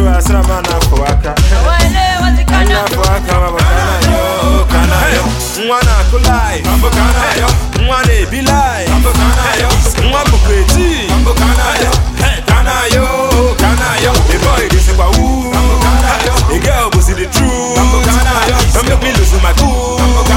Asramana Fuaka. Kana Fuaka, Mabakana, Kana, Mwana Kulai, Mabakana, Mwane Bilai, Mabakana, Mwabukreti, Mabakana, Kanayo, Kanayo, the boy is a woo, the girl was in the truth, don't make me lose my cool,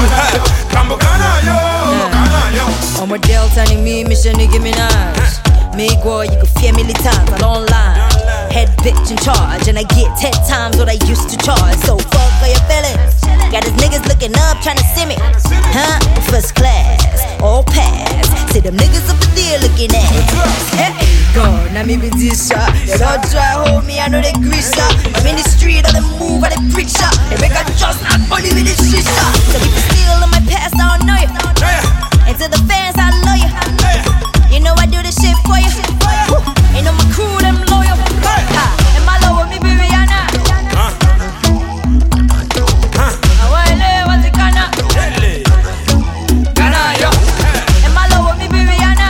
I'm a Delta and me, Mission Nicki Minaj. Me go, you can fear militant, I don't lie. Head bitch in charge, and I get 10 times what I used to charge. So fuck all your feelings. Got his niggas looking up, trying to see me. Huh? First class, all pass. See them niggas up there looking at it. Hey, God, now me be this shot. They don't try hold me, I know they grease up. I'm in the street, I they move, I they preach up. They make a just not funny with this shit shot. So if you steal on my past, I don't know you. And to the fans, I love you. You know I do this shit for you. Ain't no my crew, them loyal. And my love with me be Rihanna. I wanna live what's it gonna. Gonna yo. And my love with me be Rihanna.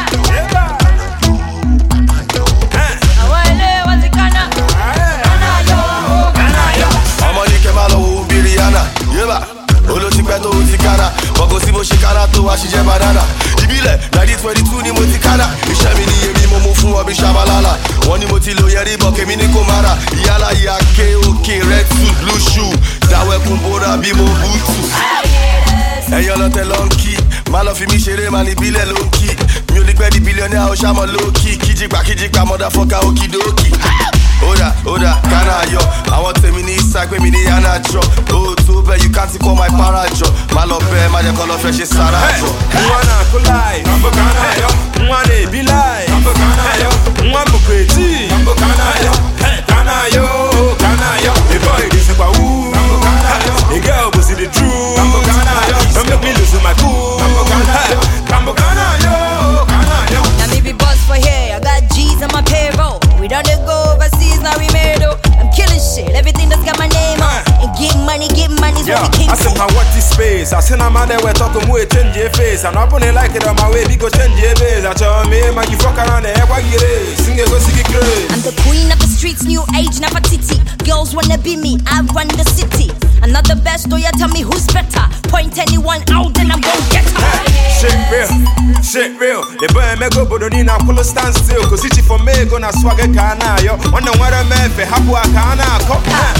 I wanna live what's it gonna. Gonna yo. I'm on the Kemalo be Rihanna. Yeah, Olo Tipeto Tikana. Boko Sibo Shikara to Ashije Banana. Ibile, 1922 ni Motikana. Ishamini Yemi Momo Fu Abi Shabalala. One Motilo Yeri Boke Mini Komara. Yala Yake okay, red suit, blue shoe. Dawe Kumbora Bimo Butu. And you're not a long key. Malofi mi shere mani bile low key. Music ready billionaire o shama low key. Kijikpa motherfucker okidoki. Oda, kana yo. I want to mini sakwe mini anacho. Oh, too bad you can't see for my parajo. Malope, my color fresh is sarajo. Mwana Kulai, Mabakana yo. Mwane Bilai, Mabakana yo. Mwabukreti, Mabakana yo. Kana yo. The boy is a woo. The girl was in the truth. Don't make me lose my cool. Kana yo. Now me be boss for here. I got G's on my payroll. We done to go overseas, now we made it. I'm killing shit, everything that's got my name on. And get money is what we came I said, for. what is space? I said, I'm there, we're talking more, change your face. I'm not gonna like it on my way, because change your base. I tell me, man, you fuck around there, what you is? Sing it, go sing it, great. I'm the queen of the streets, new age, Nefertiti. Girls wanna be me, I run the city. I'm not the best, though you tell me who's better. Point anyone out, then I'm gonna get her. Shit real. The boy me go, but don't need a pull stand still. Cause it's for me, gonna swag a kana, yo. Wonder what I meant for Hapu Akana.